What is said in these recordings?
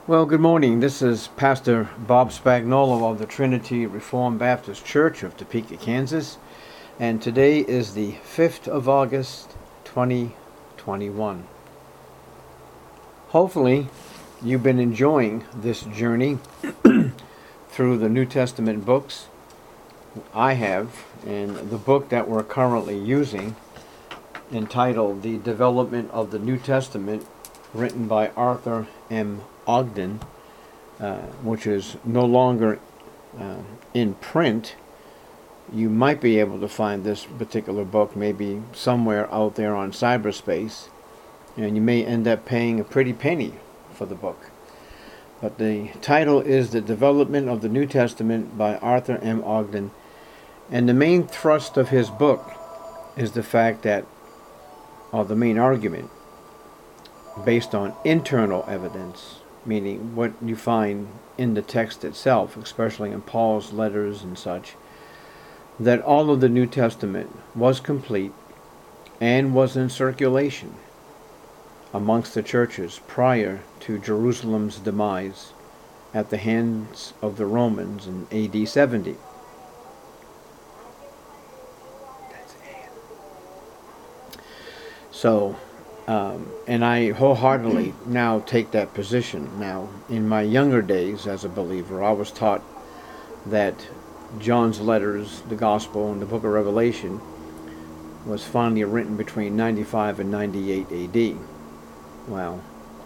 Well, good morning. This is Pastor Bob Spagnolo of the Trinity Reformed Baptist Church of Topeka, Kansas, and today is the 5th of August, 2021. Hopefully, you've been enjoying this journey through the New Testament books. I have, and the book that we're currently using, entitled The Development of the New Testament, written by Arthur M. Ogden, which is no longer in print. You might be able to find this particular book maybe somewhere out there on cyberspace, and you may end up paying a pretty penny for the book. But the title is The Development of the New Testament by Arthur M. Ogden, and the main thrust of his book is the fact that, or the main argument, based on internal evidence, meaning what you find in the text itself, especially in Paul's letters and such, that all of the New Testament was complete and was in circulation amongst the churches prior to Jerusalem's demise at the hands of the Romans in AD 70. So, and I wholeheartedly now take that position. Now, in my younger days as a believer, I was taught that John's letters, the Gospel, and the book of Revelation was finally written between 95 and 98 AD. Well,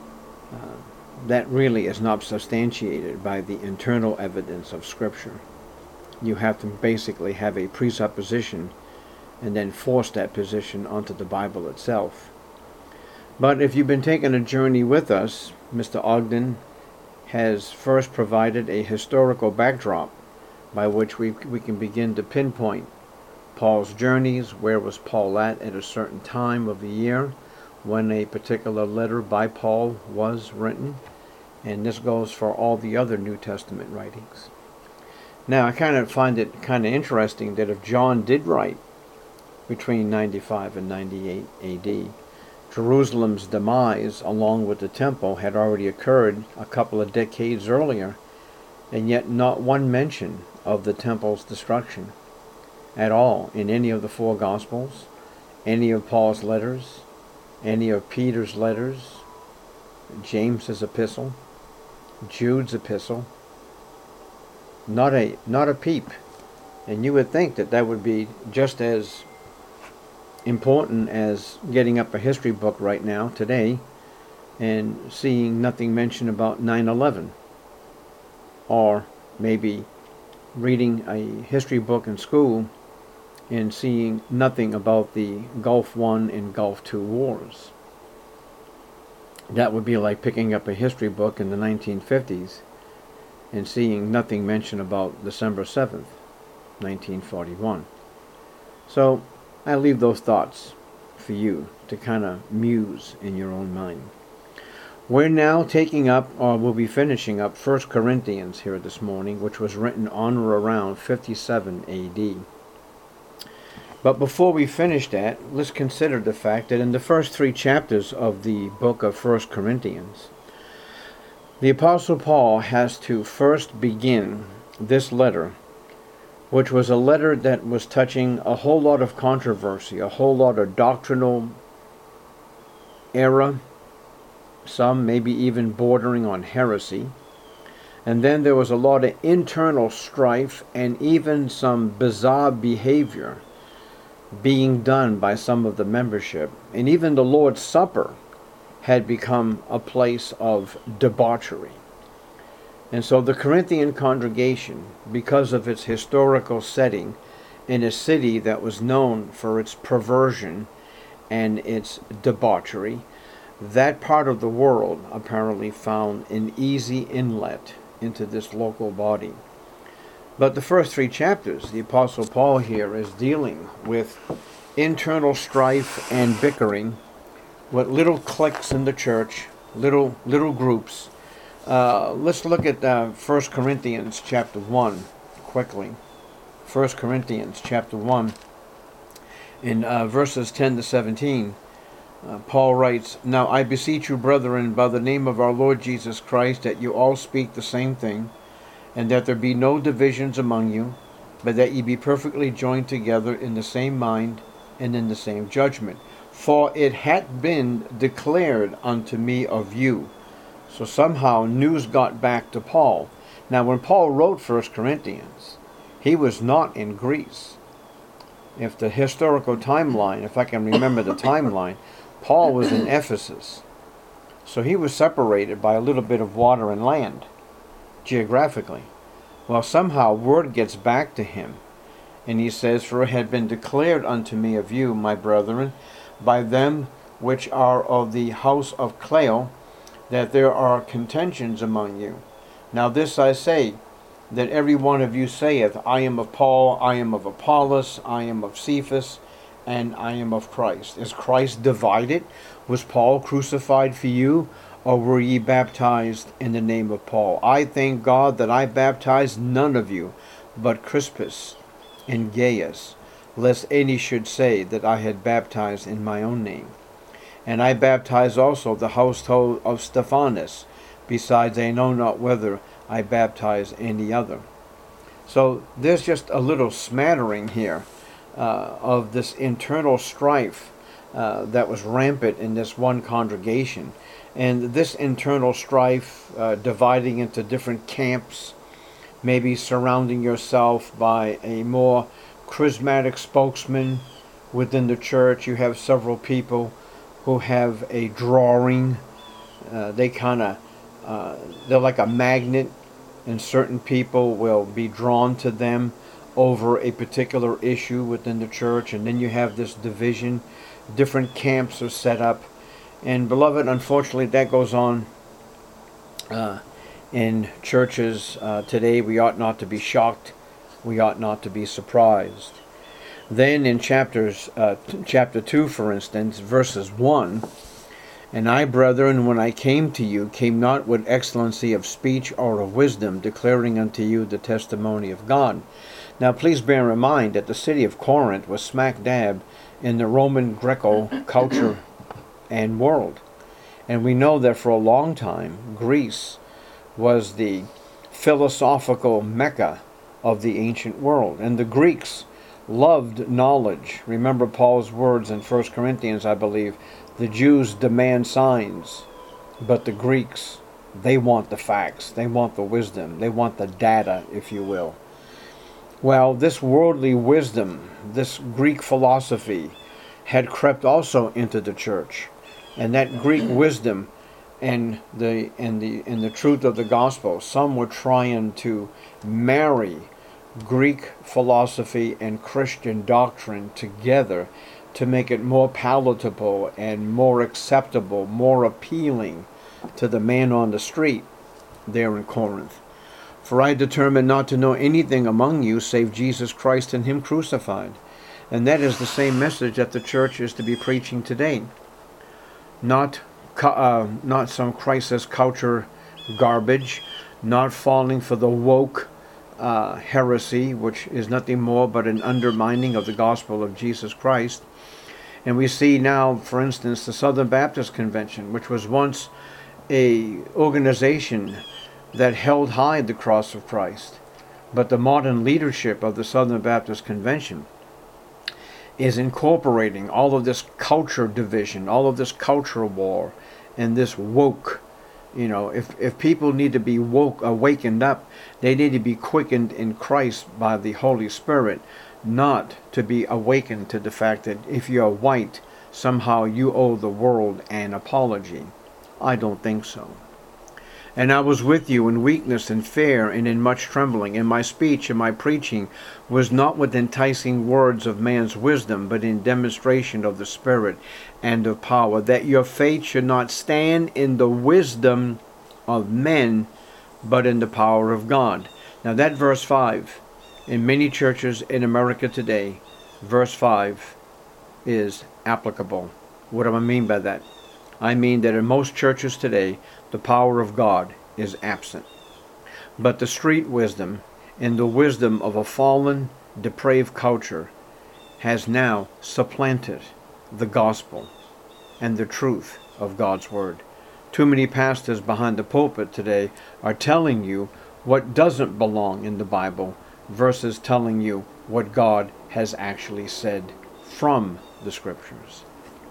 that really is not substantiated by the internal evidence of Scripture. You have to basically have a presupposition and then force that position onto the Bible itself. But if you've been taking a journey with us, Mr. Ogden has first provided a historical backdrop by which we can begin to pinpoint Paul's journeys. Where was Paul at a certain time of the year when a particular letter by Paul was written? And this goes for all the other New Testament writings. Now, I kind of find it kind of interesting that if John did write between 95 and 98 AD, Jerusalem's demise, along with the temple, had already occurred a couple of decades earlier, and yet not one mention of the temple's destruction at all in any of the four Gospels, any of Paul's letters, any of Peter's letters, James's epistle, Jude's epistle. Not a peep. And you would think that would be just as important as getting up a history book right now, today, and seeing nothing mentioned about 9/11. Or maybe reading a history book in school and seeing nothing about the Gulf I and Gulf II wars. That would be like picking up a history book in the 1950s and seeing nothing mentioned about December 7th, 1941. So I leave those thoughts for you to kind of muse in your own mind. We're now taking up, or we'll be finishing up, 1 Corinthians here this morning, which was written on or around 57 AD. But before we finish that, let's consider the fact that in the first 3 chapters of the book of 1 Corinthians, the Apostle Paul has to first begin this letter, which was a letter that was touching a whole lot of controversy, a whole lot of doctrinal error, some maybe even bordering on heresy. And then there was a lot of internal strife and even some bizarre behavior being done by some of the membership. And even the Lord's Supper had become a place of debauchery. And so the Corinthian congregation, because of its historical setting in a city that was known for its perversion and its debauchery, that part of the world apparently found an easy inlet into this local body. But the first 3 chapters, the Apostle Paul here is dealing with internal strife and bickering, with little cliques in the church, little groups. Let's look at 1 Corinthians chapter 1 quickly. 1 Corinthians chapter 1 in verses 10 to 17. Paul writes, "Now I beseech you, brethren, by the name of our Lord Jesus Christ, that you all speak the same thing, and that there be no divisions among you, but that ye be perfectly joined together in the same mind and in the same judgment. For it hath been declared unto me of you." So somehow news got back to Paul. Now when Paul wrote 1 Corinthians, he was not in Greece. If the historical timeline, if I can remember the timeline, Paul was in Ephesus. So he was separated by a little bit of water and land, geographically. Well, somehow word gets back to him, and he says, "For it had been declared unto me of you, my brethren, by them which are of the house of Cleo, that there are contentions among you. Now this I say, that every one of you saith, I am of Paul, I am of Apollos, I am of Cephas, and I am of Christ." Is Christ divided? Was Paul crucified for you, or were ye baptized in the name of Paul? I thank God that I baptized none of you, but Crispus and Gaius, lest any should say that I had baptized in my own name. And I baptized also the household of Stephanas. Besides, I know not whether I baptize any other. So there's just a little smattering here of this internal strife that was rampant in this one congregation. And this internal strife dividing into different camps, maybe surrounding yourself by a more charismatic spokesman within the church. You have several people who have a drawing. They're like a magnet, and certain people will be drawn to them over a particular issue within the church. And then you have this division. Different camps are set up. And beloved, unfortunately, that goes on in churches today. We ought not to be shocked. We ought not to be surprised. Then in chapter 2, for instance, verses 1, "And I, brethren, when I came to you, came not with excellency of speech or of wisdom, declaring unto you the testimony of God." Now please bear in mind that the city of Corinth was smack dab in the Roman Greco culture and world. And we know that for a long time, Greece was the philosophical mecca of the ancient world. And the Greeks loved knowledge. Remember Paul's words in 1 Corinthians, I believe, the Jews demand signs, but the Greeks, they want the facts, they want the wisdom, they want the data, if you will. Well, this worldly wisdom, this Greek philosophy, had crept also into the church. And that Greek wisdom and the truth of the gospel, some were trying to marry Greek philosophy and Christian doctrine together to make it more palatable and more acceptable, more appealing to the man on the street there in Corinth. "For I determined not to know anything among you save Jesus Christ and him crucified." And that is the same message that the church is to be preaching today. Not some crisis culture garbage, not falling for the woke heresy, which is nothing more but an undermining of the gospel of Jesus Christ. And we see now, for instance, the Southern Baptist Convention, which was once a organization that held high the cross of Christ. But the modern leadership of the Southern Baptist Convention is incorporating all of this culture division, all of this culture war, and this woke. You know, if people need to be awakened up, they need to be quickened in Christ by the Holy Spirit, not to be awakened to the fact that if you're white, somehow you owe the world an apology. I don't think so. "And I was with you in weakness and fear and in much trembling, and my speech and my preaching was not with enticing words of man's wisdom, but in demonstration of the Spirit and of power, that your faith should not stand in the wisdom of men, but in the power of God." Now that verse 5, in many churches in America today, verse 5 is applicable. What do I mean by that? I mean that in most churches today, the power of God is absent. But the street wisdom and the wisdom of a fallen, depraved culture has now supplanted the gospel. and the truth of God's Word. Too many pastors behind the pulpit today are telling you what doesn't belong in the Bible versus telling you what God has actually said from the Scriptures.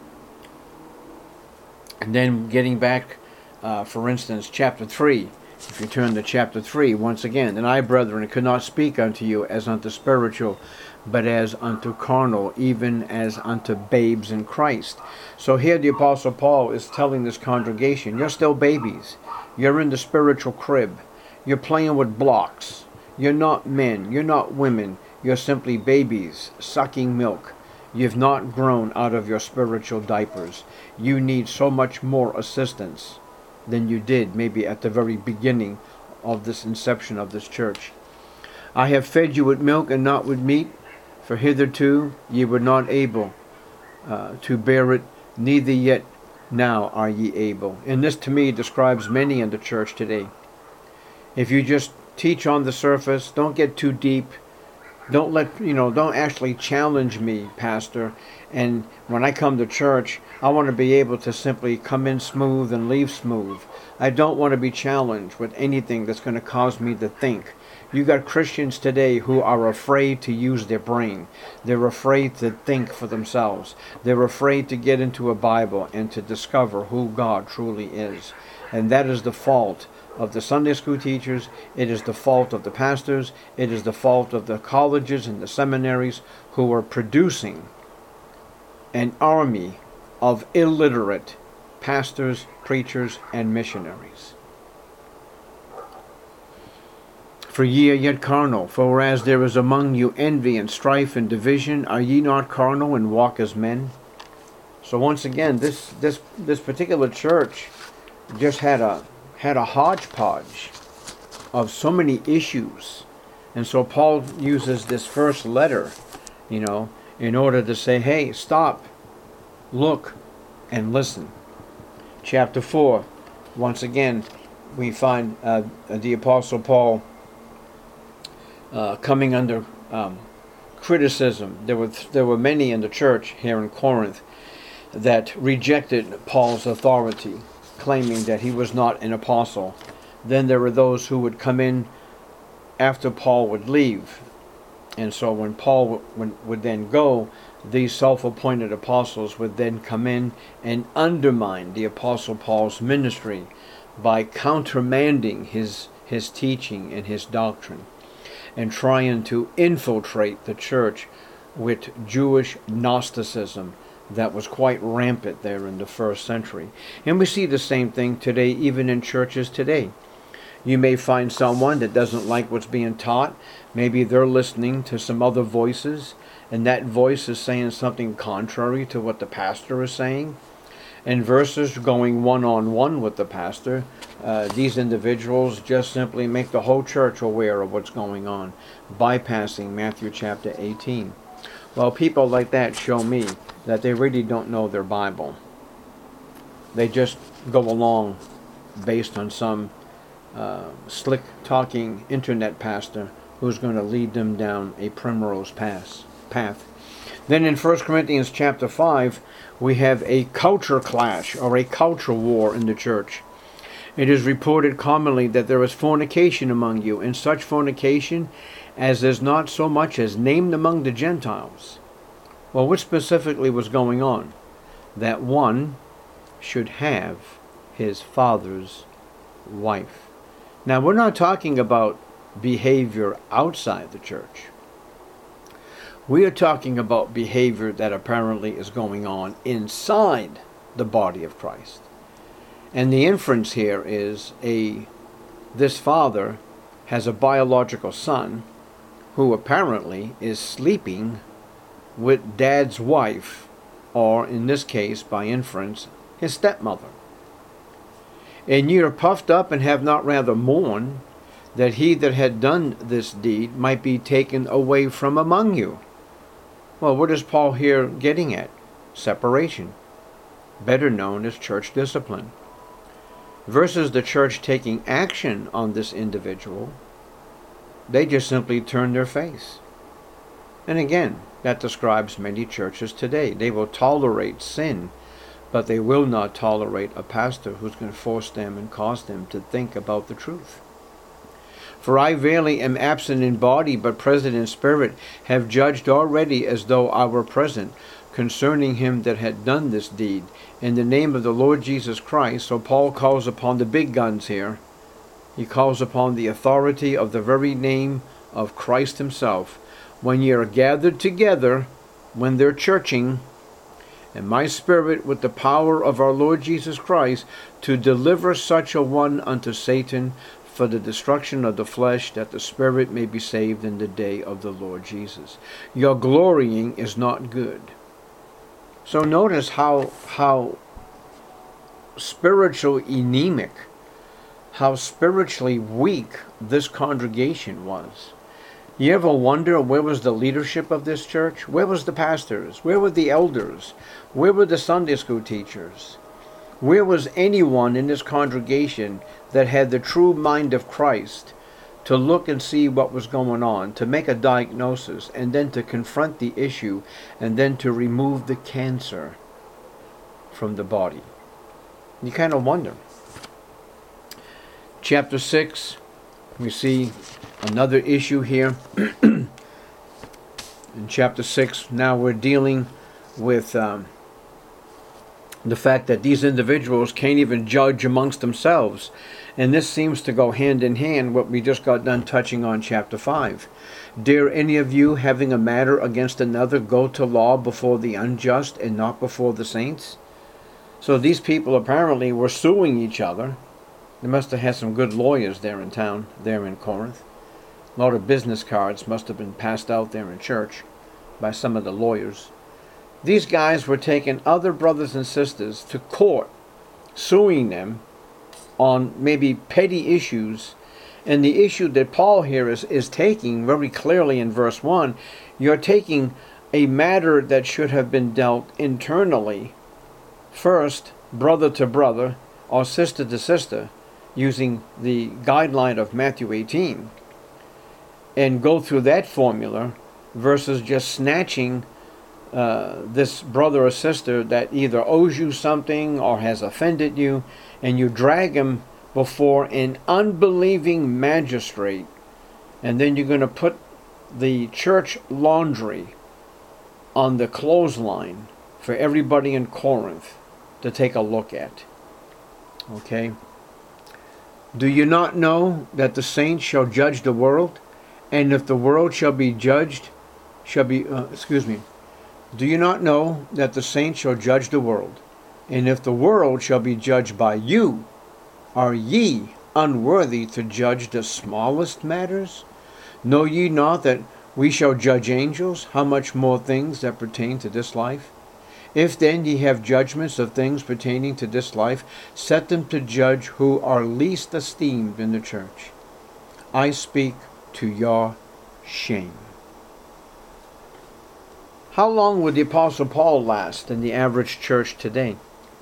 And then getting back, for instance, chapter 3. If you turn to chapter 3, once again, and I, brethren, could not speak unto you as unto spiritual, but as unto carnal, even as unto babes in Christ. So here the Apostle Paul is telling this congregation, you're still babies. You're in the spiritual crib. You're playing with blocks. You're not men. You're not women. You're simply babies sucking milk. You've not grown out of your spiritual diapers. You need so much more assistance than you did maybe at the very beginning of this inception of this church. I have fed you with milk and not with meat, for hitherto ye were not able to bear it, neither yet now are ye able. And this to me describes many in the church today. If you just teach on the surface, don't get too deep, don't actually challenge me, Pastor. And when I come to church, I want to be able to simply come in smooth and leave smooth. I don't want to be challenged with anything that's going to cause me to think. You got Christians today who are afraid to use their brain. They're afraid to think for themselves. They're afraid to get into a Bible and to discover who God truly is. And that is the fault of the Sunday school teachers. It is the fault of the pastors. It is the fault of the colleges and the seminaries who are producing an army of illiterate pastors, preachers, and missionaries. For ye are yet carnal, for whereas there is among you envy and strife and division, are ye not carnal and walk as men? So once again, this particular church just had a hodgepodge of so many issues. And so Paul uses this first letter, in order to say, hey, stop, look, and listen. Chapter 4, once again, we find the Apostle Paul coming under criticism. There were many in the church here in Corinth that rejected Paul's authority, claiming that he was not an apostle. Then there were those who would come in after Paul would leave. And so when Paul would then go, these self-appointed apostles would then come in and undermine the Apostle Paul's ministry by countermanding his teaching and his doctrine, and trying to infiltrate the church with Jewish Gnosticism that was quite rampant there in the first century. And we see the same thing today, even in churches today. You may find someone that doesn't like what's being taught. Maybe they're listening to some other voices, and that voice is saying something contrary to what the pastor is saying. And versus going one-on-one with the pastor, these individuals just simply make the whole church aware of what's going on, bypassing Matthew chapter 18. Well, people like that show me that they really don't know their Bible. They just go along based on some slick-talking internet pastor who's going to lead them down a primrose path. Then in 1 Corinthians chapter 5, we have a culture clash or a culture war in the church. It is reported commonly that there is fornication among you, and such fornication as is not so much as named among the Gentiles. Well, what specifically was going on? That one should have his father's wife. Now, we're not talking about behavior outside the church. We are talking about behavior that apparently is going on inside the body of Christ. And the inference here is this father has a biological son who apparently is sleeping with dad's wife, or in this case, by inference, his stepmother. And ye are puffed up and have not rather mourned that he that had done this deed might be taken away from among you. Well, what is Paul here getting at? Separation, better known as church discipline. Versus the church taking action on this individual, they just simply turn their face. And again, that describes many churches today. They will tolerate sin but they will not tolerate a pastor who's going to force them and cause them to think about the truth. For I verily am absent in body, but present in spirit, have judged already as though I were present, concerning him that had done this deed, in the name of the Lord Jesus Christ. So Paul calls upon the big guns here. He calls upon the authority of the very name of Christ himself. When ye are gathered together, when they're churching, and my spirit with the power of our Lord Jesus Christ, to deliver such a one unto Satan, for the destruction of the flesh, that the spirit may be saved in the day of the Lord Jesus. Your glorying is not good. So notice how spiritually anemic, how spiritually weak this congregation was. You ever wonder where was the leadership of this church? Where was the pastors? Where were the elders? Where were the Sunday school teachers? Where was anyone in this congregation that had the true mind of Christ to look and see what was going on, to make a diagnosis, and then to confront the issue, and then to remove the cancer from the body? You kind of wonder. Chapter 6, we see another issue here. In chapter 6, now we're dealing with the fact that these individuals can't even judge amongst themselves. And this seems to go hand in hand what we just got done touching on chapter 5. Dare any of you, having a matter against another, go to law before the unjust and not before the saints? So these people apparently were suing each other. They must have had some good lawyers there in town, there in Corinth. A lot of business cards must have been passed out there in church by some of the lawyers. These guys were taking other brothers and sisters to court, suing them on maybe petty issues. And the issue that Paul here is taking very clearly in verse 1, you're taking a matter that should have been dealt internally, first, brother to brother, or sister to sister, using the guideline of Matthew 18, and go through that formula, versus just snatching this brother or sister that either owes you something or has offended you, and you drag him before an unbelieving magistrate, and then you're going to put the church laundry on the clothesline for everybody in Corinth to take a look at. Okay? Do you not know that the saints shall judge the world? And if the world shall be judged, do you not know that the saints shall judge the world? And if the world shall be judged by you, are ye unworthy to judge the smallest matters? Know ye not that we shall judge angels? How much more things that pertain to this life? If then ye have judgments of things pertaining to this life, set them to judge who are least esteemed in the church. I speak to your shame. How long would the Apostle Paul last in the average church today?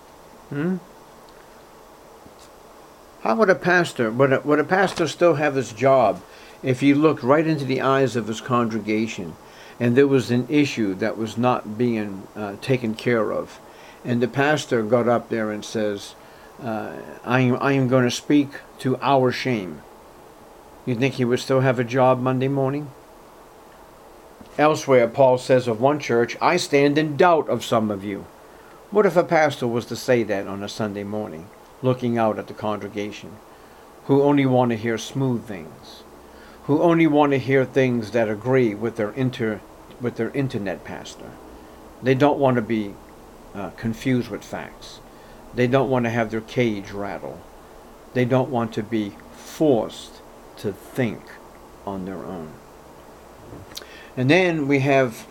How would a pastor, would a pastor still have his job if he looked right into the eyes of his congregation and there was an issue that was not being taken care of, and the pastor got up there and says, I am going to speak to our shame? You think he would still have a job Monday morning? Elsewhere, Paul says of one church, I stand in doubt of some of you. What if a pastor was to say that on a Sunday morning, looking out at the congregation, who only want to hear smooth things, who only want to hear things that agree with their internet pastor? They don't want to be confused with facts. They don't want to have their cage rattle. They don't want to be forced to think on their own. And then we have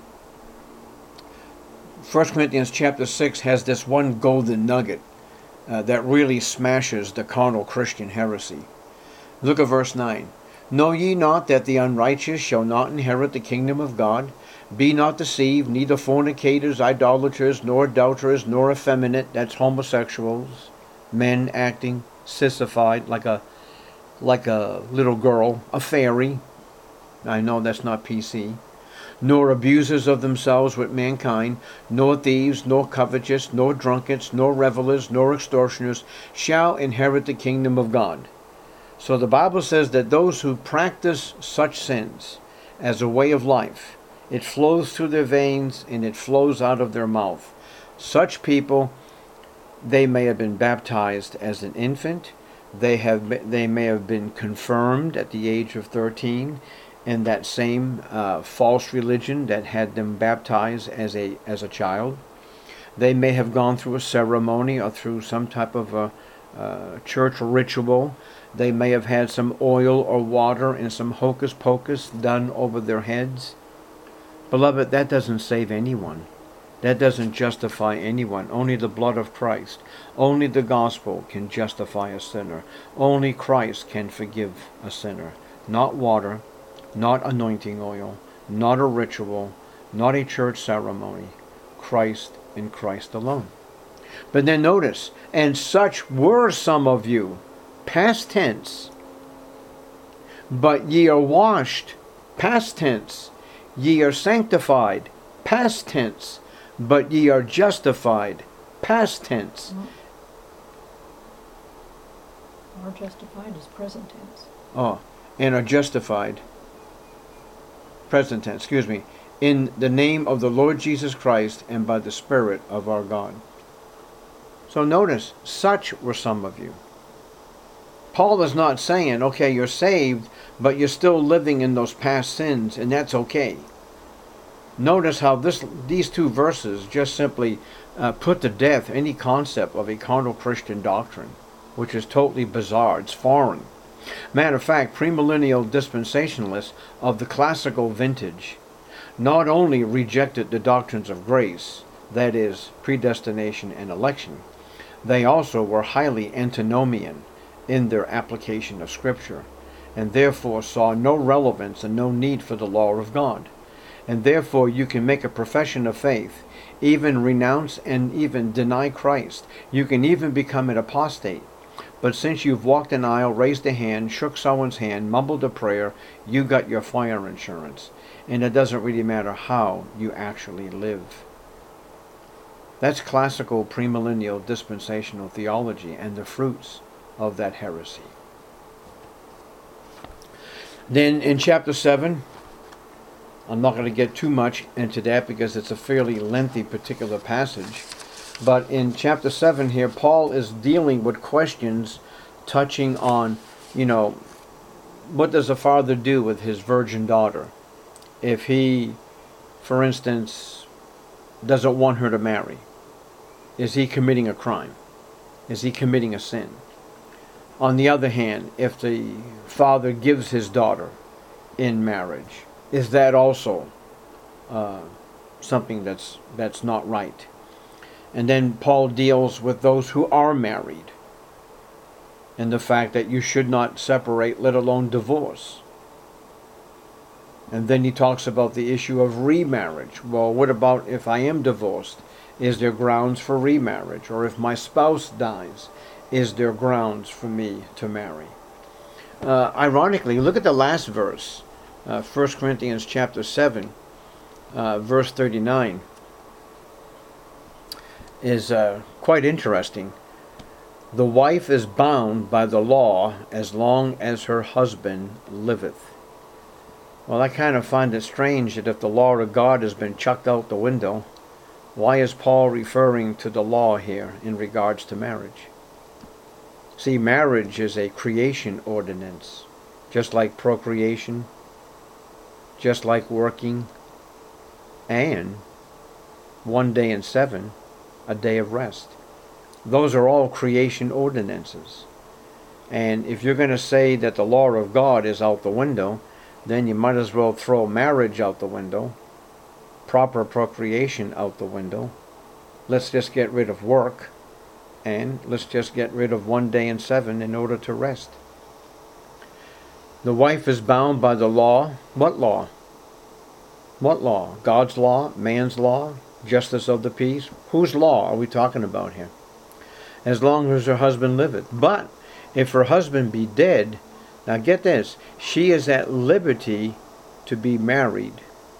1 Corinthians chapter 6 has this one golden nugget that really smashes the carnal Christian heresy. Look at verse 9. Know ye not that the unrighteous shall not inherit the kingdom of God? Be not deceived, neither fornicators, idolaters, nor adulterers, nor effeminate, that's homosexuals, men acting sissified like a little girl, a fairy. I know that's not PC. nor abusers of themselves with mankind, nor thieves, nor covetous, nor drunkards, nor revelers, nor extortioners shall inherit the kingdom of God. So the Bible says that those who practice such sins as a way of life, it flows through their veins and it flows out of their mouth. Such people, they may have been baptized as an infant. They may have been confirmed at the age of 13 in that same false religion that had them baptized as a child. They may have gone through a ceremony or through some type of a church ritual. They may have had some oil or water and some hocus pocus done over their heads. Beloved, that doesn't save anyone. That doesn't justify anyone. Only the blood of Christ, only the gospel can justify a sinner. Only Christ can forgive a sinner. Not water, not anointing oil, not a ritual, not a church ceremony. Christ and Christ alone. But then notice, and such were some of you, past tense, but ye are washed, past tense, ye are sanctified, past tense, but ye are justified, past tense. Are justified is present tense. Oh, and are justified, present tense, excuse me, in the name of the Lord Jesus Christ and by the Spirit of our God. So notice, such were some of you. Paul is not saying, okay, you're saved, but you're still living in those past sins, and that's okay. Notice how these two verses just simply put to death any concept of a carnal Christian doctrine, which is totally bizarre. It's foreign. Matter of fact, premillennial dispensationalists of the classical vintage not only rejected the doctrines of grace, that is, predestination and election, they also were highly antinomian in their application of Scripture, and therefore saw no relevance and no need for the law of God. And therefore you can make a profession of faith, even renounce and even deny Christ. You can even become an apostate. But since you've walked an aisle, raised a hand, shook someone's hand, mumbled a prayer, you got your fire insurance. And it doesn't really matter how you actually live. That's classical premillennial dispensational theology and the fruits of that heresy. Then in chapter 7, I'm not going to get too much into that because it's a fairly lengthy particular passage. But in chapter 7 here, Paul is dealing with questions touching on, what does a father do with his virgin daughter if he, for instance, doesn't want her to marry? Is he committing a crime? Is he committing a sin? On the other hand, if the father gives his daughter in marriage, is that also something that's not right? And then Paul deals with those who are married and the fact that you should not separate, let alone divorce. And then he talks about the issue of remarriage. Well, what about if I am divorced? Is there grounds for remarriage? Or if my spouse dies, is there grounds for me to marry? Ironically, look at the last verse. 1 Corinthians chapter 7, verse 39 is quite interesting. The wife is bound by the law as long as her husband liveth. Well, I kind of find it strange that if the law of God has been chucked out the window, why is Paul referring to the law here in regards to marriage? See, marriage is a creation ordinance, just like procreation, just like working, and 1 day in 7, a day of rest. Those are all creation ordinances. And if you're going to say that the law of God is out the window, then you might as well throw marriage out the window, proper procreation out the window. Let's just get rid of work, and let's just get rid of 1 day in 7 in order to rest. The wife is bound by the law. What law? What law? God's law? Man's law? Justice of the peace? Whose law are we talking about here? As long as her husband liveth. But if her husband be dead, now get this, she is at liberty to be married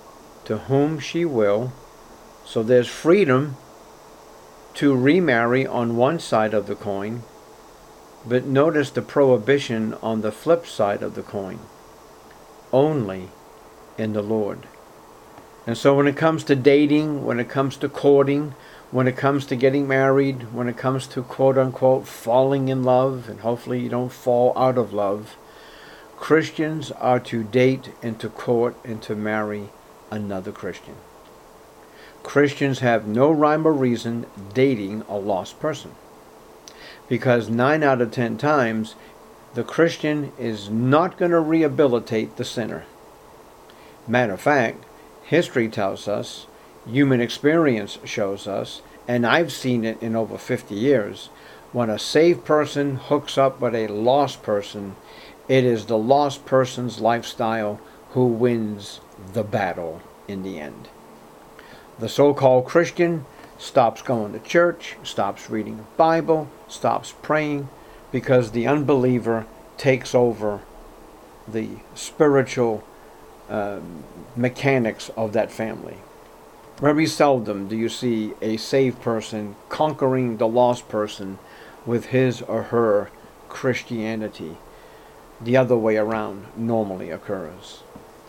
to whom she will. So there's freedom to remarry on one side of the coin, but notice the prohibition on the flip side of the coin. Only in the Lord. And so when it comes to dating, when it comes to courting, when it comes to getting married, when it comes to quote-unquote falling in love, and hopefully you don't fall out of love, Christians are to date and to court and to marry another Christian. Christians have no rhyme or reason dating a lost person, because 9 out of 10 times the Christian is not going to rehabilitate the sinner. Matter of fact, history tells us, human experience shows us, and I've seen it in over 50 years, when a saved person hooks up with a lost person, it is the lost person's lifestyle who wins the battle in the end. The so-called Christian stops going to church, stops reading the Bible, stops praying, because the unbeliever takes over the spiritual mechanics of that family. Very seldom do you see a saved person conquering the lost person with his or her Christianity. The other way around normally occurs.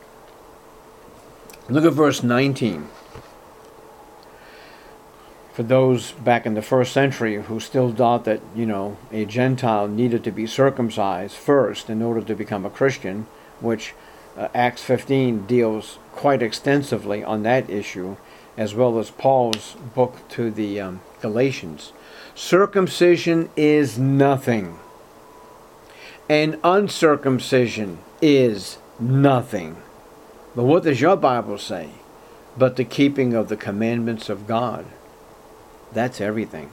Look at verse 19. For those back in the first century who still thought that, a Gentile needed to be circumcised first in order to become a Christian, which Acts 15 deals quite extensively on that issue, as well as Paul's book to the Galatians. Circumcision is nothing, and uncircumcision is nothing. But what does your Bible say? But the keeping of the commandments of God. That's everything.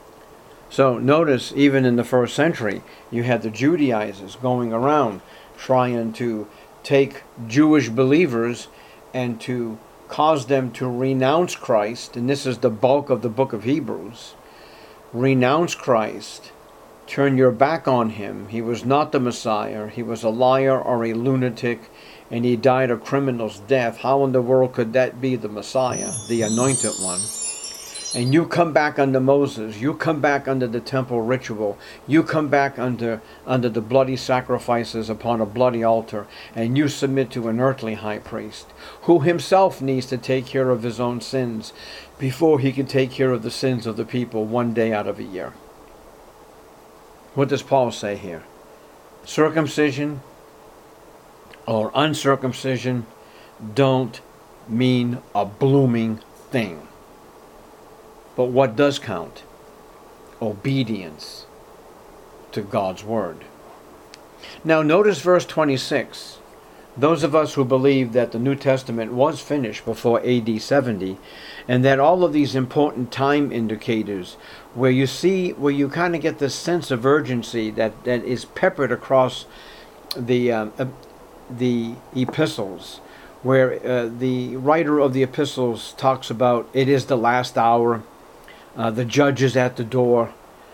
So notice, even in the first century, you had the Judaizers going around trying to take Jewish believers and to cause them to renounce Christ, and this is the bulk of the book of Hebrews. Renounce Christ, turn your back on him. He was not the Messiah. He was a liar or a lunatic, and he died a criminal's death. How in the world could that be the Messiah, the anointed one? And you come back under Moses, you come back under the temple ritual, you come back under the bloody sacrifices upon a bloody altar, and you submit to an earthly high priest, who himself needs to take care of his own sins before he can take care of the sins of the people one day out of a year. What does Paul say here? Circumcision or uncircumcision don't mean a blooming thing. But what does count? Obedience to God's word. Now notice verse 26. Those of us who believe that the New Testament was finished before AD 70, and that all of these important time indicators, where you kind of get this sense of urgency that is peppered across the epistles, where the writer of the epistles talks about it is the last hour. The judge is at the door.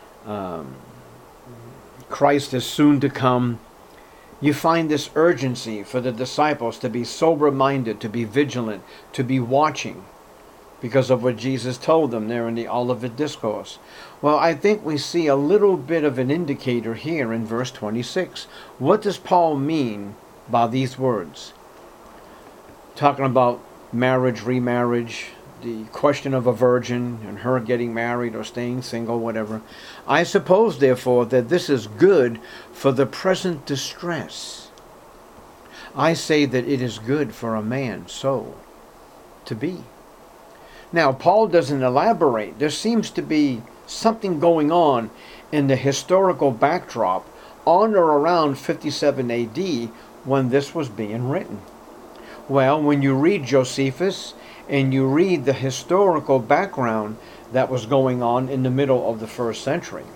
Christ is soon to come. You find this urgency for the disciples to be sober-minded, to be vigilant, to be watching, because of what Jesus told them there in the Olivet Discourse. Well, I think we see a little bit of an indicator here in verse 26. What does Paul mean by these words? Talking about marriage, remarriage, the question of a virgin and her getting married or staying single, whatever. I suppose, therefore, that this is good for the present distress. I say that it is good for a man so to be. Now, Paul doesn't elaborate. There seems to be something going on in the historical backdrop on or around 57 AD when this was being written. Well, when you read Josephus and you read the historical background that was going on in the middle of the first century,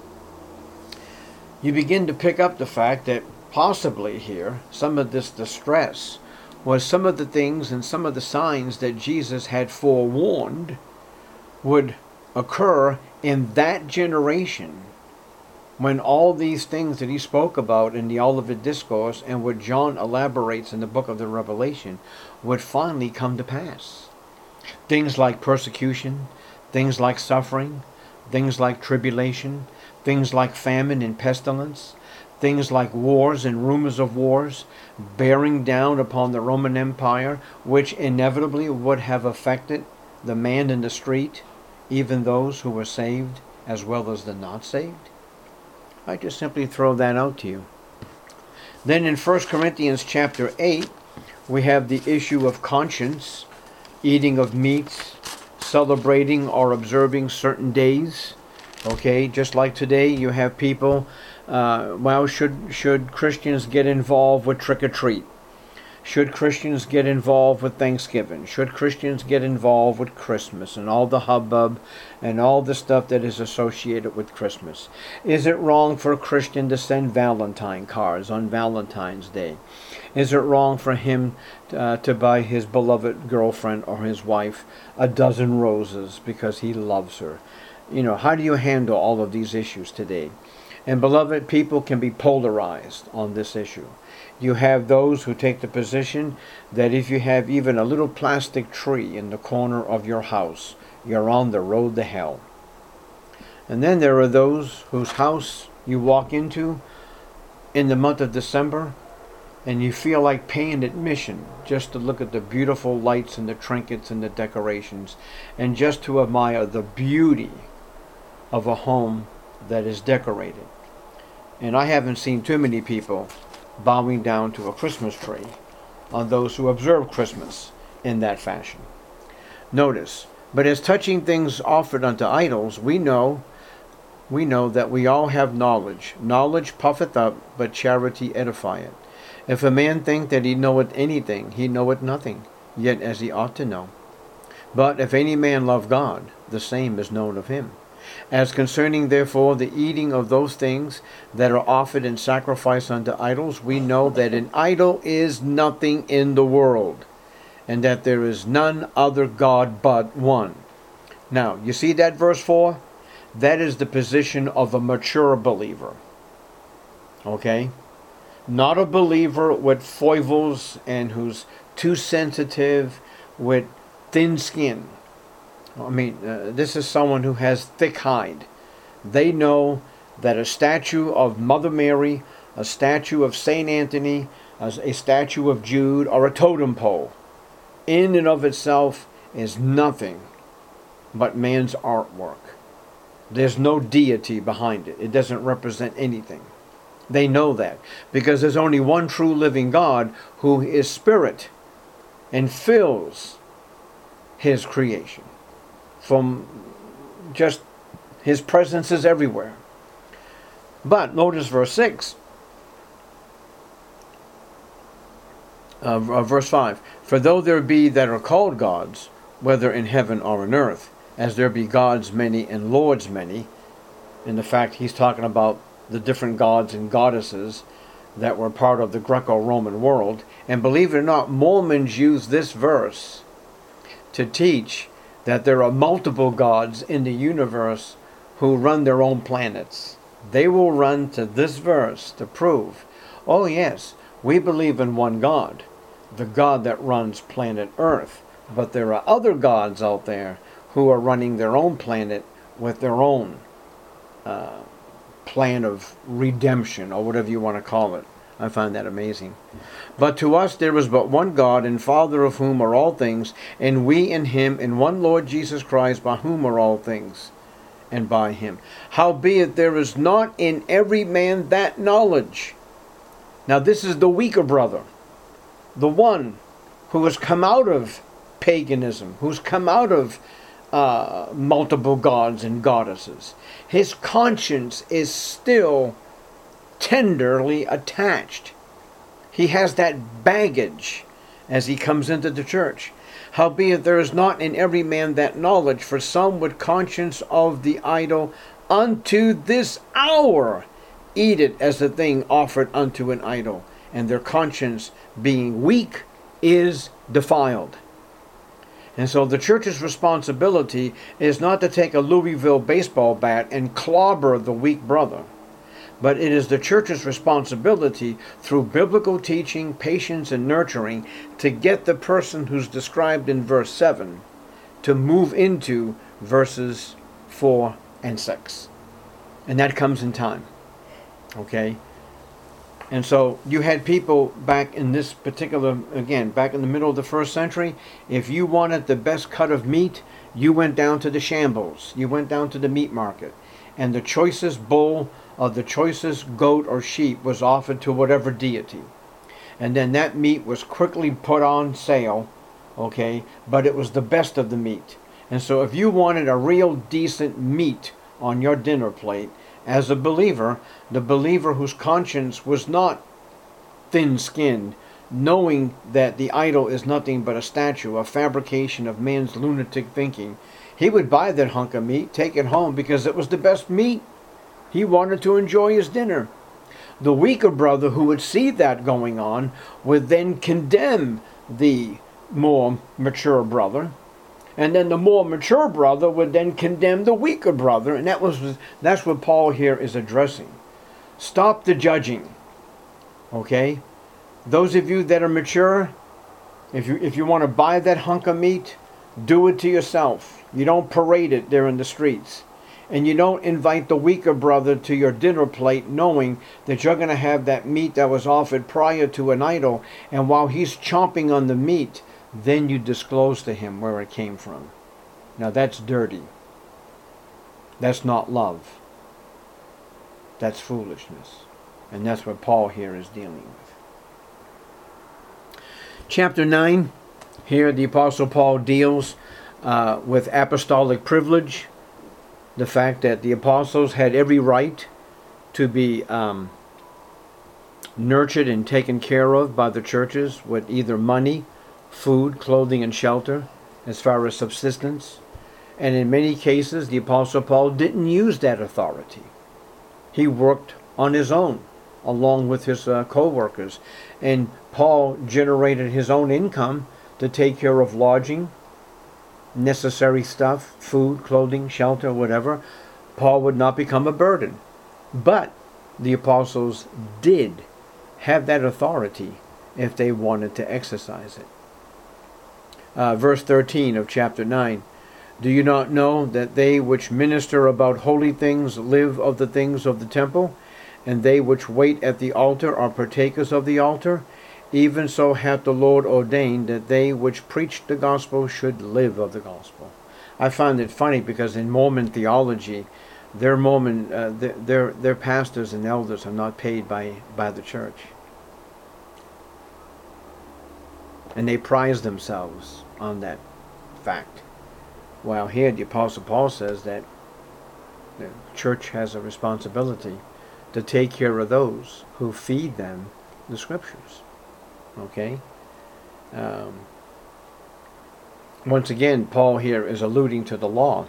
you begin to pick up the fact that possibly here some of this distress was some of the things and some of the signs that Jesus had forewarned would occur in that generation when all these things that he spoke about in the Olivet Discourse and what John elaborates in the book of the Revelation would finally come to pass. Things like persecution, things like suffering, things like tribulation, things like famine and pestilence, things like wars and rumors of wars bearing down upon the Roman Empire, which inevitably would have affected the man in the street, even those who were saved as well as the not saved. I just simply throw that out to you. Then in 1 Corinthians chapter 8, we have the issue of conscience, eating of meats, celebrating or observing certain days. Okay, just like today, you have people, should Christians get involved with trick-or-treat? Should Christians get involved with Thanksgiving? Should Christians get involved with Christmas and all the hubbub and all the stuff that is associated with Christmas? Is it wrong for a Christian to send Valentine cards on Valentine's Day? Is it wrong for him to buy his beloved girlfriend or his wife a dozen roses because he loves her? You know, how do you handle all of these issues today? And beloved, people can be polarized on this issue. You have those who take the position that if you have even a little plastic tree in the corner of your house, you're on the road to hell. And then there are those whose house you walk into in the month of December and you feel like paying admission just to look at the beautiful lights and the trinkets and the decorations and just to admire the beauty of a home that is decorated. And I haven't seen too many people bowing down to a Christmas tree on those who observe Christmas in that fashion. Notice, but as touching things offered unto idols, we know that we all have knowledge. Knowledge puffeth up, but charity edifieth. If a man think that he knoweth anything, he knoweth nothing, yet as he ought to know. But if any man love God, the same is known of him. As concerning therefore the eating of those things that are offered in sacrifice unto idols, we know that an idol is nothing in the world, and that there is none other God but one. Now, you see that verse 4? That is the position of a mature believer. Okay? Not a believer with foibles and who's too sensitive, with thin skin. I mean, this is someone who has thick hide. They know that a statue of Mother Mary, a statue of Saint Anthony, a statue of Jude, or a totem pole, in and of itself is nothing but man's artwork. There's no deity behind it. It doesn't represent anything. They know that because there's only one true living God who is spirit and fills his creation. From just his presence is everywhere. But notice verse 6. Verse 5. For though there be that are called gods, whether in heaven or in earth, as there be gods many and lords many, in the fact he's talking about the different gods and goddesses that were part of the Greco-Roman world. And believe it or not, Mormons use this verse to teach that there are multiple gods in the universe who run their own planets. They will run to this verse to prove, oh yes, we believe in one God, the God that runs planet Earth, but there are other gods out there who are running their own planet with their own plan of redemption, or whatever you want to call it. I find that amazing. But to us there is but one God, and Father of whom are all things, and we in him, and one Lord Jesus Christ, by whom are all things, and by him. Howbeit there is not in every man that knowledge. Now this is the weaker brother, the one who has come out of paganism, who's come out of multiple gods and goddesses. His conscience is still tenderly attached. He has that baggage as he comes into the church. Howbeit there is not in every man that knowledge, for some with conscience of the idol unto this hour eat it as a thing offered unto an idol, and their conscience being weak is defiled. And so the church's responsibility is not to take a Louisville baseball bat and clobber the weak brother, But it is the church's responsibility, through biblical teaching, patience, and nurturing, to get the person who's described in verse 7 to move into verses 4 and 6. And that comes in time. Okay? And so you had people back in this particular, again, back in the middle of the first century, if you wanted the best cut of meat, you went down to the shambles. You went down to the meat market. And the choicest bull or the choicest goat or sheep was offered to whatever deity. And then that meat was quickly put on sale, okay? But it was the best of the meat. And so if you wanted a real decent meat on your dinner plate, as a believer, the believer whose conscience was not thin-skinned, knowing that the idol is nothing but a statue, a fabrication of man's lunatic thinking, he would buy that hunk of meat, take it home, because it was the best meat. He wanted to enjoy his dinner. The weaker brother who would see that going on would then condemn the more mature brother. And then the more mature brother would then condemn the weaker brother. And that's what Paul here is addressing. Stop the judging. Okay? Those of you that are mature, if you want to buy that hunk of meat, do it to yourself. You don't parade it there in the streets. And you don't invite the weaker brother to your dinner plate knowing that you're going to have that meat that was offered prior to an idol. And while he's chomping on the meat, then you disclose to him where it came from. Now that's dirty. That's not love. That's foolishness. And that's what Paul here is dealing with. Chapter 9, here the Apostle Paul deals with apostolic privilege. The fact that the apostles had every right to be nurtured and taken care of by the churches with either money, food, clothing, and shelter, as far as subsistence. And in many cases, the Apostle Paul didn't use that authority. He worked on his own, along with his co-workers. And Paul generated his own income to take care of lodging, necessary stuff, food, clothing, shelter, whatever. Paul would not become a burden. But the apostles did have that authority if they wanted to exercise it. Verse 13 of chapter 9. Do you not know that they which minister about holy things live of the things of the temple, and they which wait at the altar are partakers of the altar? Even so hath the Lord ordained that they which preach the gospel should live of the gospel. I find it funny because in Mormon theology, their pastors and elders are not paid by the church. And they prize themselves on that fact. While here the Apostle Paul says that the church has a responsibility to take care of those who feed them the scriptures. Okay? Once again, Paul here is alluding to the law.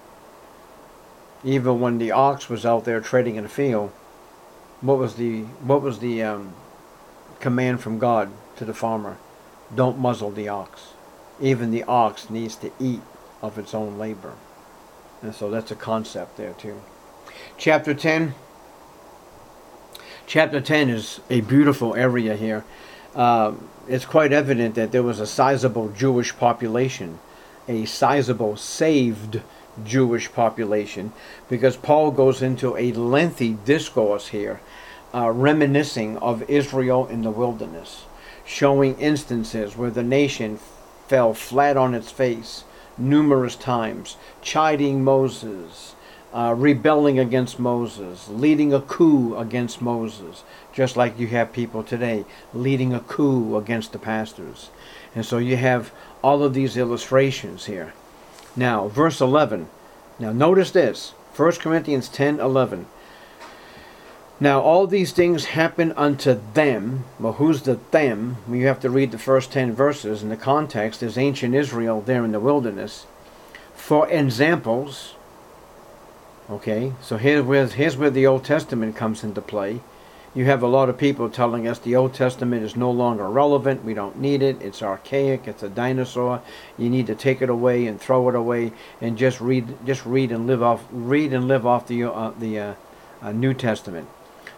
Even when the ox was out there trading in a field, what was the command from God to the farmer? Don't muzzle the ox. Even the ox needs to eat of its own labor. And so that's a concept there too. Chapter 10. Chapter 10 is a beautiful area here. It's quite evident that there was a sizable Jewish population, a sizable saved Jewish population, because Paul goes into a lengthy discourse here, reminiscing of Israel in the wilderness, showing instances where the nation fell flat on its face numerous times, chiding Moses, rebelling against Moses, leading a coup against Moses, just like you have people today leading a coup against the pastors. And so you have all of these illustrations here. Now, verse 11. Now, notice this. 1 Corinthians 10:11. Now, all these things happen unto them. Well, who's the them? Well, you have to read the first 10 verses. In the context is ancient Israel there in the wilderness. For examples. Okay, so here's where the Old Testament comes into play. You have a lot of people telling us the Old Testament is no longer relevant. We don't need it. It's archaic. It's a dinosaur. You need to take it away and throw it away and just read and live off the New Testament.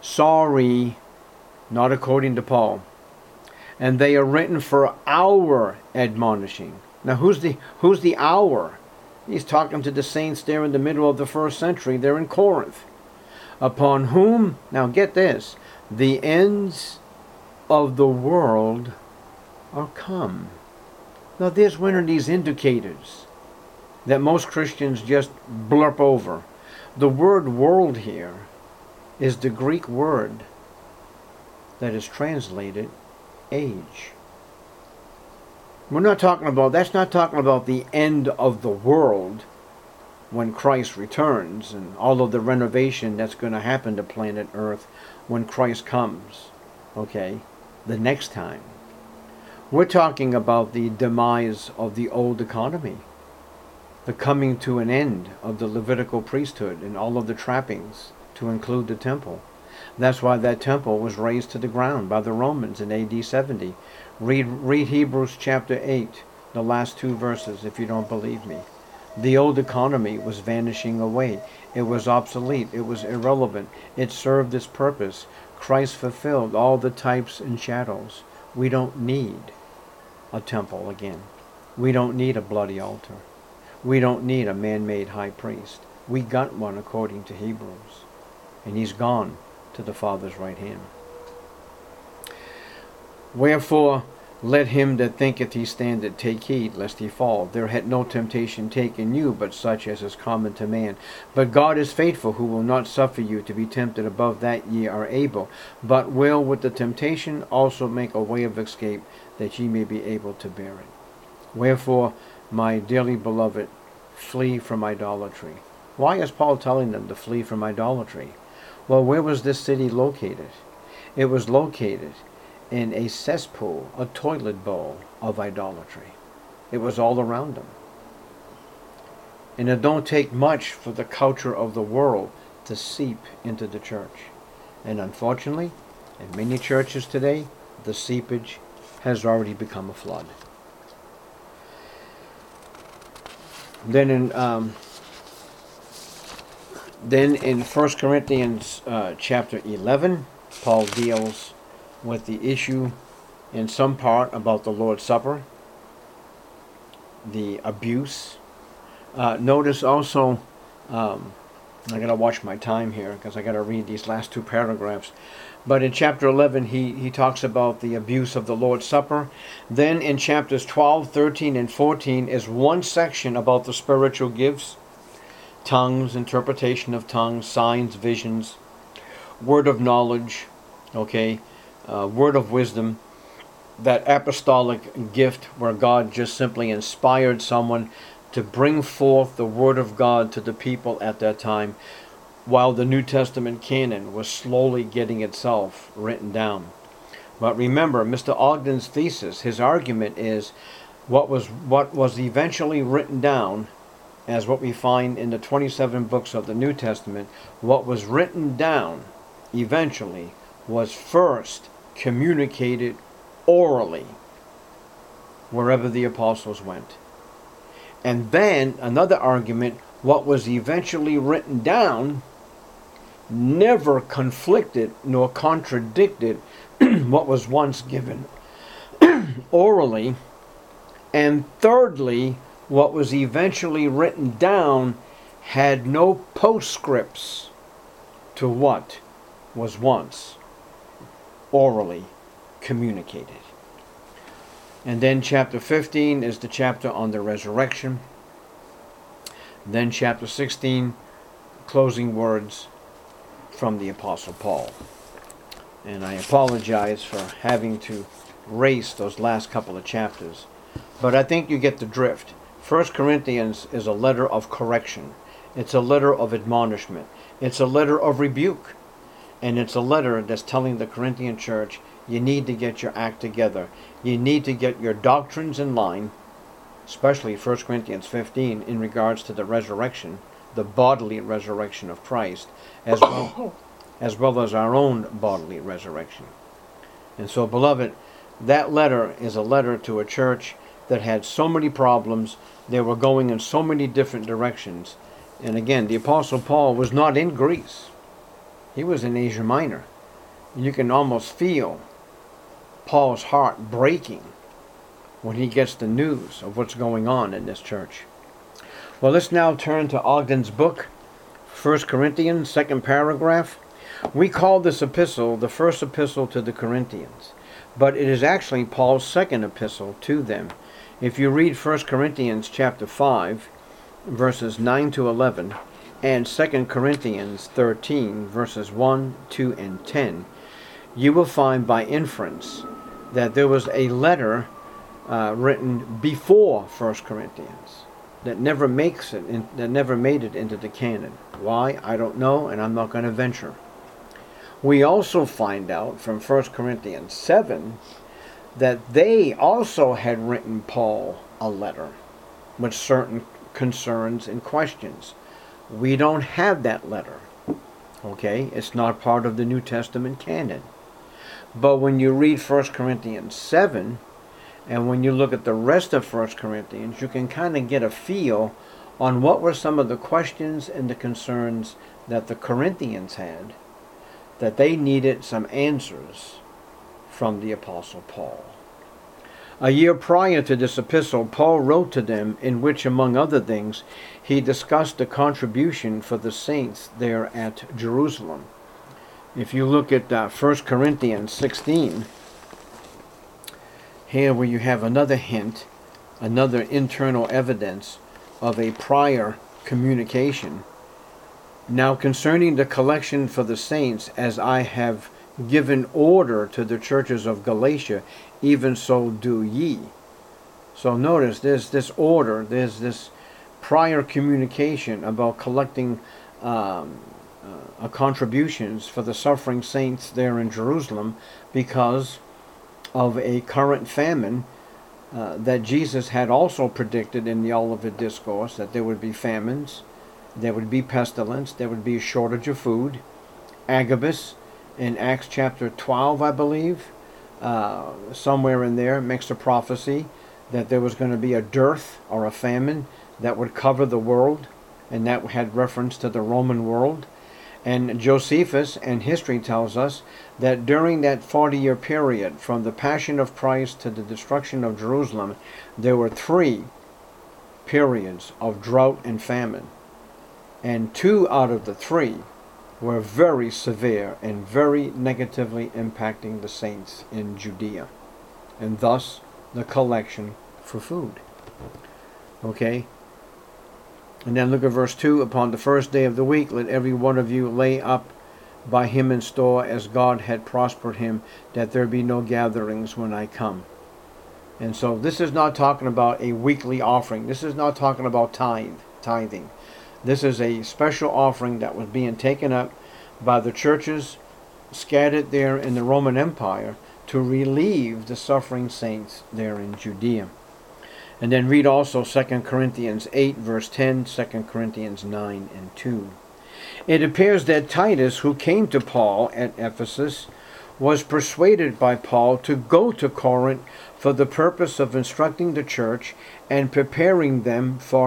Sorry, not according to Paul. And they are written for our admonishing. Now who's the our? He's talking to the saints there in the middle of the first century. They're in Corinth. Upon whom, now get this, the ends of the world are come. Now there's one of these indicators that most Christians just blurp over. The word world here is the Greek word that is translated age. That's not talking about the end of the world when Christ returns and all of the renovation that's going to happen to planet Earth when Christ comes, okay, the next time. We're talking about the demise of the old economy, the coming to an end of the Levitical priesthood and all of the trappings to include the temple. That's why that temple was razed to the ground by the Romans in AD 70. Read Hebrews chapter 8, the last 2 verses, if you don't believe me. The old economy was vanishing away. It was obsolete. It was irrelevant. It served its purpose. Christ fulfilled all the types and shadows. We don't need a temple again. We don't need a bloody altar. We don't need a man-made high priest. We got one according to Hebrews. And he's gone to the Father's right hand. Wherefore, let him that thinketh he standeth take heed, lest he fall. There had no temptation taken you, but such as is common to man. But God is faithful, who will not suffer you to be tempted above that ye are able, but will with the temptation also make a way of escape, that ye may be able to bear it. Wherefore, my dearly beloved, flee from idolatry. Why is Paul telling them to flee from idolatry? Well, where was this city located? It was located in a cesspool, a toilet bowl of idolatry. It was all around them. And it don't take much for the culture of the world to seep into the church. And unfortunately, in many churches today, the seepage has already become a flood. Then in 1 Corinthians chapter 11, Paul deals with the issue in some part about the Lord's Supper, the abuse. Notice also, I got to watch my time here because I got to read these last 2 paragraphs. But in chapter 11, he talks about the abuse of the Lord's Supper. Then in chapters 12, 13, and 14 is one section about the spiritual gifts. Tongues, interpretation of tongues, signs, visions, word of knowledge, okay, word of wisdom, that apostolic gift where God just simply inspired someone to bring forth the word of God to the people at that time, while the New Testament canon was slowly getting itself written down. But remember, Mr. Ogden's thesis, his argument is what was eventually written down, as what we find in the 27 books of the New Testament, what was written down eventually was first communicated orally wherever the apostles went. And then another argument, what was eventually written down never conflicted nor contradicted what was once given orally. And thirdly, what was eventually written down had no postscripts to what was once orally communicated. And then chapter 15 is the chapter on the resurrection. Then chapter 16, closing words from the Apostle Paul. And I apologize for having to race those last couple of chapters, but I think you get the drift. 1 Corinthians is a letter of correction. It's a letter of admonishment. It's a letter of rebuke. And it's a letter that's telling the Corinthian church, you need to get your act together. You need to get your doctrines in line, especially 1 Corinthians 15 in regards to the resurrection, the bodily resurrection of Christ, as well as our own bodily resurrection. And so, beloved, that letter is a letter to a church that had so many problems. They were going in so many different directions. And again, the Apostle Paul was not in Greece. He was in Asia Minor. You can almost feel Paul's heart breaking when he gets the news of what's going on in this church. Well, let's now turn to Ogden's book, 1 Corinthians, second paragraph. We call this epistle the first epistle to the Corinthians, but it is actually Paul's second epistle to them. If you read 1 Corinthians chapter 5, verses 9 to 11, and 2 Corinthians 13, verses 1, 2, and 10, you will find by inference that there was a letter written before 1 Corinthians that never made it into the canon. Why? I don't know, and I'm not going to venture. We also find out from 1 Corinthians 7 that they also had written Paul a letter with certain concerns and questions. We don't have that letter. Okay? It's not part of the New Testament canon. But when you read 1 Corinthians 7, and when you look at the rest of 1 Corinthians, you can kind of get a feel on what were some of the questions and the concerns that the Corinthians had, that they needed some answers from the Apostle Paul. A year prior to this epistle, Paul wrote to them, in which, among other things, he discussed the contribution for the saints there at Jerusalem. If you look at 1 Corinthians 16, here where you have another hint, another internal evidence of a prior communication. Now concerning the collection for the saints, as I have given order to the churches of Galatia, even so do ye. So notice there's this order, there's this prior communication about collecting contributions for the suffering saints there in Jerusalem because of a current famine that Jesus had also predicted in the Olivet Discourse, that there would be famines, there would be pestilence, there would be a shortage of food. Agabus in Acts chapter 12, I believe, somewhere in there, makes a prophecy that there was going to be a dearth or a famine that would cover the world, and that had reference to the Roman world. And Josephus and history tells us that during that 40-year period, from the Passion of Christ to the destruction of Jerusalem, there were 3 periods of drought and famine. And 2 out of the 3 were very severe and very negatively impacting the saints in Judea, and thus the collection for food. Okay? And then look at verse 2. Upon the first day of the week, let every one of you lay up by him in store, as God had prospered him, that there be no gatherings when I come. And so this is not talking about a weekly offering. This is not talking about tithing. This is a special offering that was being taken up by the churches scattered there in the Roman Empire to relieve the suffering saints there in Judea. And then read also 2 Corinthians 8, verse 10, 2 Corinthians 9 and 2. It appears that Titus, who came to Paul at Ephesus, was persuaded by Paul to go to Corinth for the purpose of instructing the church and preparing them for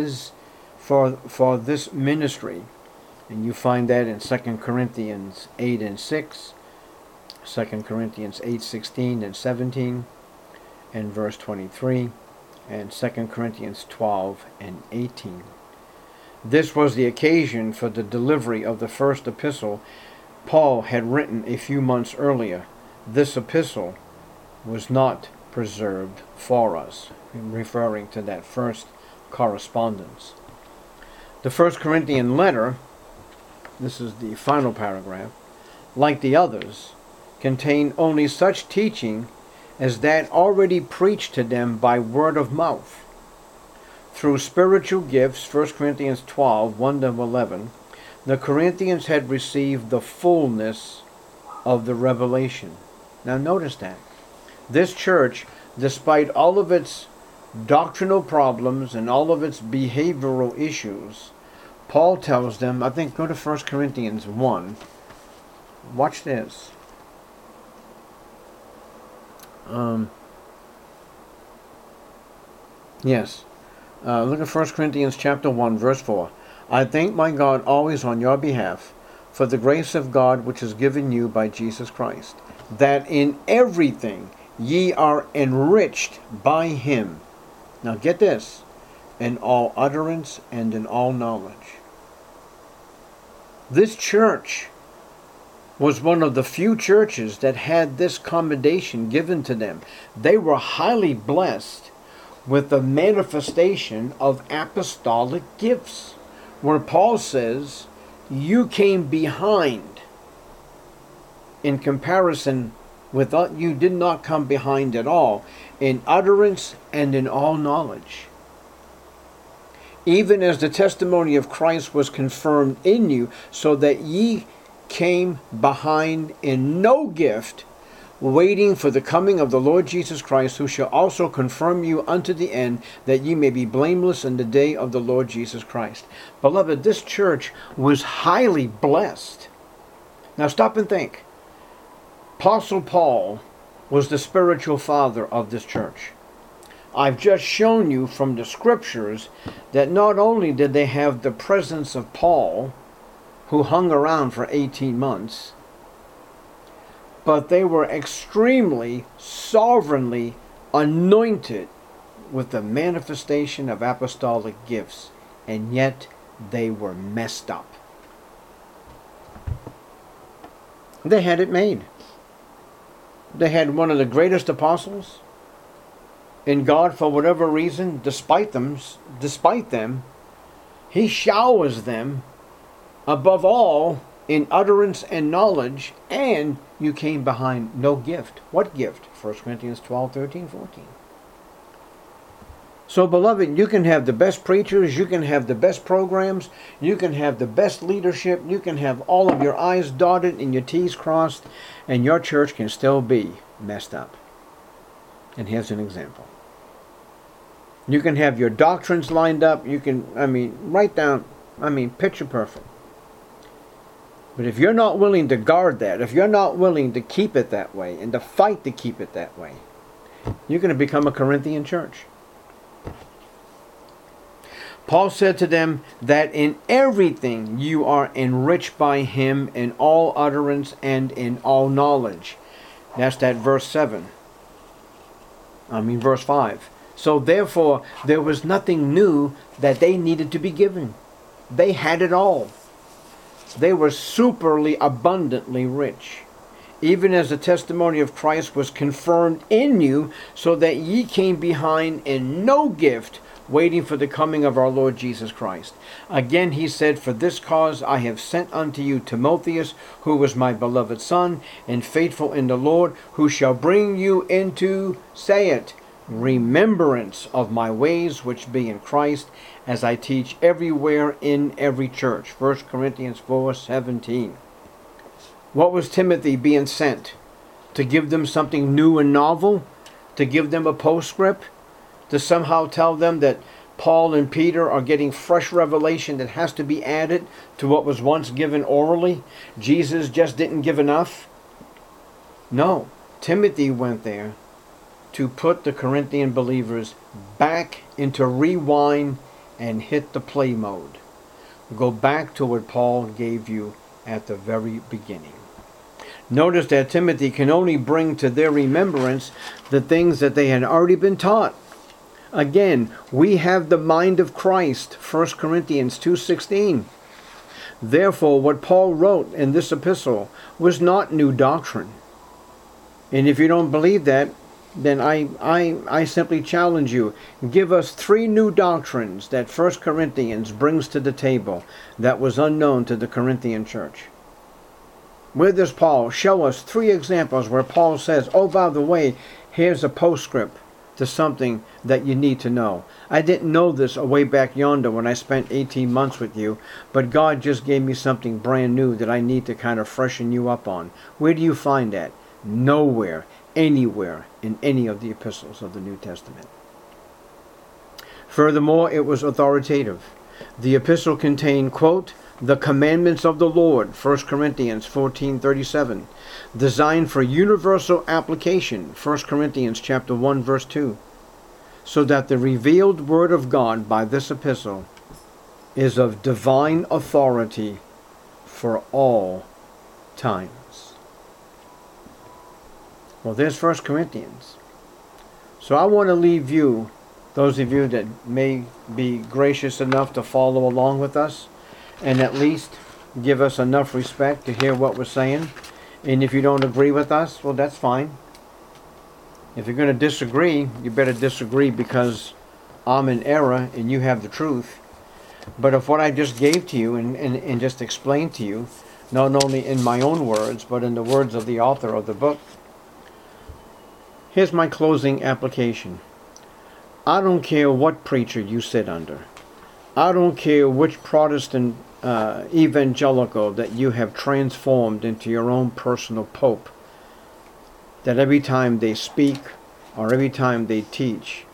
this ministry. And you find that in 2 Corinthians 8 and 6, 2 Corinthians 8, 16 and 17, and verse 23, and 2 Corinthians 12 and 18. This was the occasion for the delivery of the first epistle Paul had written a few months earlier. This epistle was not preserved for us, referring to that first correspondence. The 1 Corinthian letter, this is the final paragraph, like the others, contained only such teaching as that already preached to them by word of mouth. Through spiritual gifts, 1 Corinthians 12, 1 to 11, the Corinthians had received the fullness of the revelation. Now notice that. This church, despite all of its doctrinal problems and all of its behavioral issues, Paul tells them, I think go to 1 Corinthians 1. Watch this. Look at 1 Corinthians chapter 1, verse 4. I thank my God always on your behalf, for the grace of God which is given you by Jesus Christ, that in everything ye are enriched by him. Now get this, in all utterance and in all knowledge. This church was one of the few churches that had this commendation given to them. They were highly blessed with the manifestation of apostolic gifts, where Paul says, you came behind in comparison with us. You did not come behind at all in utterance and in all knowledge. Even as the testimony of Christ was confirmed in you, so that ye came behind in no gift, waiting for the coming of the Lord Jesus Christ, who shall also confirm you unto the end, that ye may be blameless in the day of the Lord Jesus Christ. Beloved, this church was highly blessed. Now stop and think. Apostle Paul was the spiritual father of this church. I've just shown you from the scriptures that not only did they have the presence of Paul, who hung around for 18 months, but they were extremely sovereignly anointed with the manifestation of apostolic gifts, and yet they were messed up. They had it made. They had one of the greatest apostles, and God, for whatever reason, despite them, he showers them above all in utterance and knowledge, and you came behind no gift. What gift? 1 Corinthians 12, 13, 14. So, beloved, you can have the best preachers, you can have the best programs, you can have the best leadership, you can have all of your I's dotted and your T's crossed, and your church can still be messed up. And here's an example. You can have your doctrines lined up, you can, write down, picture perfect. But if you're not willing to guard that, if you're not willing to keep it that way and to fight to keep it that way, you're going to become a Corinthian church. Paul said to them that in everything you are enriched by him in all utterance and in all knowledge. That's that verse 5. So therefore, there was nothing new that they needed to be given. They had it all. They were superly abundantly rich, even as the testimony of Christ was confirmed in you, so that ye came behind in no gift, waiting for the coming of our Lord Jesus Christ. Again he said, for this cause I have sent unto you Timotheus, who was my beloved son, and faithful in the Lord, who shall bring you into, say it, remembrance of my ways which be in Christ, as I teach everywhere in every church. 1 Corinthians 4:17. What was Timothy being sent? To give them something new and novel? To give them a postscript? To somehow tell them that Paul and Peter are getting fresh revelation that has to be added to what was once given orally? Jesus just didn't give enough? No. Timothy went there to put the Corinthian believers back into rewind and hit the play mode. Go back to what Paul gave you at the very beginning. Notice that Timothy can only bring to their remembrance the things that they had already been taught. Again, we have the mind of Christ, 1 Corinthians 2:16. Therefore, what Paul wrote in this epistle was not new doctrine. And if you don't believe that, then I simply challenge you. Give us 3 new doctrines that 1 Corinthians brings to the table that was unknown to the Corinthian church. Where does Paul show us 3 examples where Paul says, oh, by the way, here's a postscript to something that you need to know. I didn't know this way back yonder when I spent 18 months with you, but God just gave me something brand new that I need to kind of freshen you up on. Where do you find that? Nowhere, anywhere in any of the epistles of the New Testament. Furthermore, it was authoritative. The epistle contained, quote, the commandments of the Lord, 1 Corinthians 14:37, designed for universal application, 1 Corinthians chapter 1, verse 2, so that the revealed word of God by this epistle is of divine authority for all times. Well, there's 1 Corinthians. So I want to leave you, those of you that may be gracious enough to follow along with us, and at least give us enough respect to hear what we're saying. And if you don't agree with us, well, that's fine. If you're going to disagree, you better disagree because I'm in error and you have the truth. But if what I just gave to you and just explained to you, not only in my own words, but in the words of the author of the book, here's my closing application. I don't care what preacher you sit under. I don't care which Protestant evangelical that you have transformed into your own personal pope, that every time they speak or every time they teach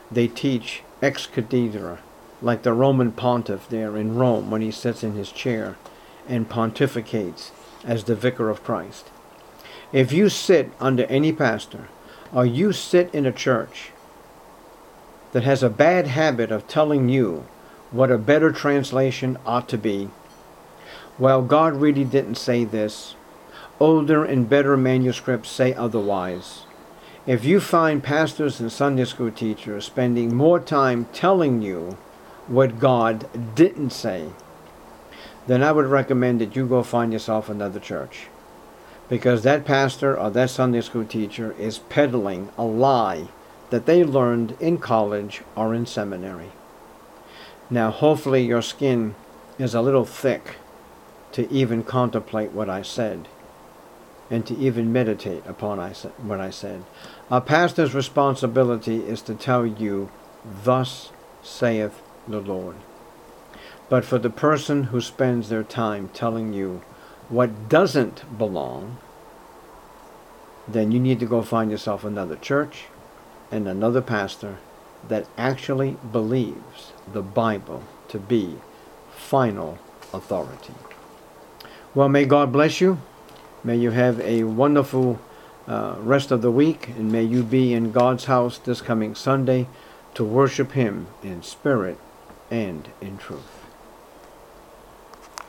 ex cathedra, like the Roman pontiff there in Rome when he sits in his chair and pontificates as the vicar of Christ. If you sit under any pastor, or you sit in a church that has a bad habit of telling you what a better translation ought to be, well, God really didn't say this. Older and better manuscripts say otherwise. If you find pastors and Sunday school teachers spending more time telling you what God didn't say, then I would recommend that you go find yourself another church. Because that pastor or that Sunday school teacher is peddling a lie that they learned in college or in seminary. Now, hopefully your skin is a little thick to even contemplate what I said and to even meditate upon what I said. A pastor's responsibility is to tell you, thus saith the Lord. But for the person who spends their time telling you what doesn't belong, then you need to go find yourself another church and another pastor that actually believes the Bible to be final authority. Well, may God bless you. May you have a wonderful rest of the week, and may you be in God's house this coming Sunday to worship Him in spirit and in truth.